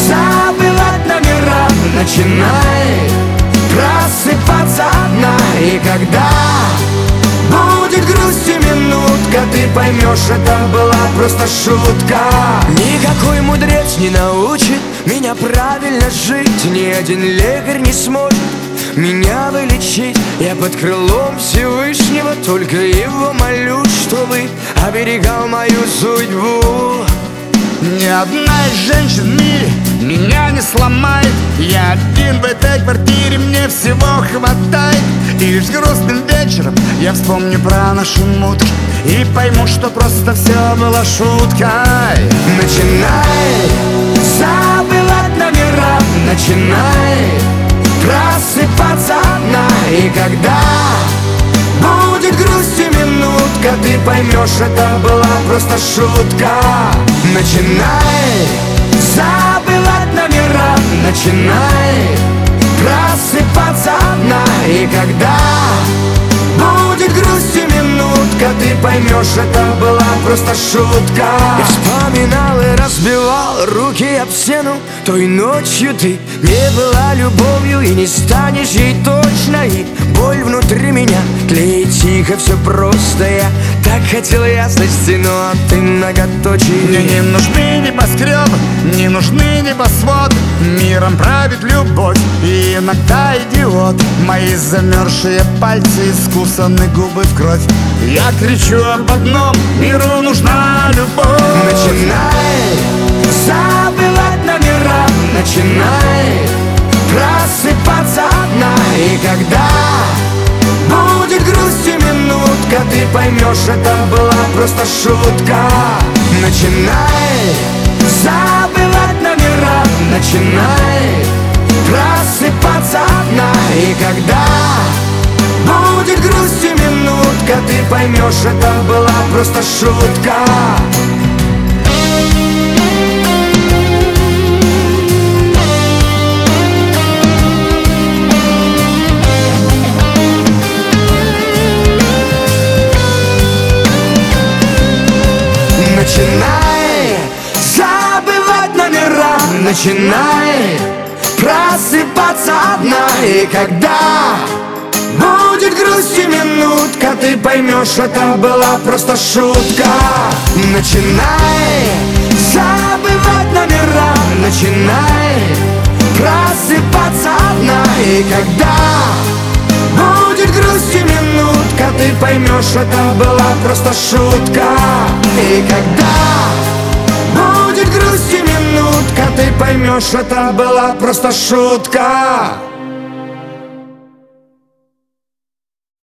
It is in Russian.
забывать номера, начинай просыпаться одна. И когда будет грусть и минутка, ты поймешь, это была просто шутка. Никакой мудрец не научит меня правильно жить, ни один лекарь не сможет меня вылечить. Я под крылом Всевышнего, только его молю, чтобы оберегал мою судьбу. Ни одна из женщин в мире меня не сломает. Я один в этой квартире, мне всего хватает. И лишь грустным вечером я вспомню про наши мутки и пойму, что просто все было шуткой. Начинай забывать номера, начинай просыпаться одна. И когда будет грусть и минутка, ты поймешь, это была просто шутка. Начинай забывать номера, начинай просыпаться одна. И когда будет грусть и минутка, ты поймешь, это была просто шутка. Я вспоминал и разбивал руки об стену. Той ночью ты не была любовью и не станешь ей точно. И боль внутри меня тлеет тихо, все просто. Я так хотел ясности, но ты многоточие. Мне не нужны небоскребы, не нужны небосводы. Миром правит любовь и иногда идиот. Мои замерзшие пальцы, искусаны губы в кровь. Я кричу об одном: миру нужна любовь. Начинай забывать номера, начинай просыпаться одна. И когда будет грусть и минутка, ты поймешь, это была просто шутка. Начинай забывать номера, начинай просыпаться одна. И когда будет грусть и минутка, ты поймешь, это была просто шутка. Начинай забывать номера, начинай просыпаться одна. И когда будет грусть и минутка, ты поймешь, это была просто шутка. Начинай забывать номера, начинай просыпаться одна. И когда будет грусть и минутка, ты поймешь, это была просто шутка. И когда будет грусть и минутка, ты поймешь, это была просто шутка.